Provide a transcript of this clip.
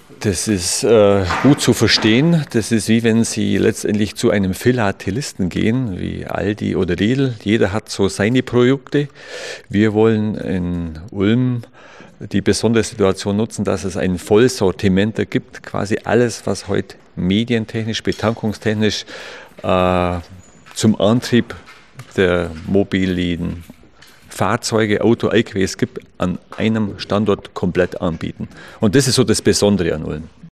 Das ist gut zu verstehen. Das ist wie wenn Sie letztendlich zu einem Philatelisten gehen, wie Aldi oder Lidl. Jeder hat so seine Produkte. Wir wollen in Ulm die besondere Situation nutzen, dass es ein Vollsortiment gibt. Quasi alles, was heute medientechnisch, betankungstechnisch zum Antrieb der mobilen Fahrzeuge, Auto, LKWs gibt, an einem Standort komplett anbieten. Und das ist so das Besondere an Ulm.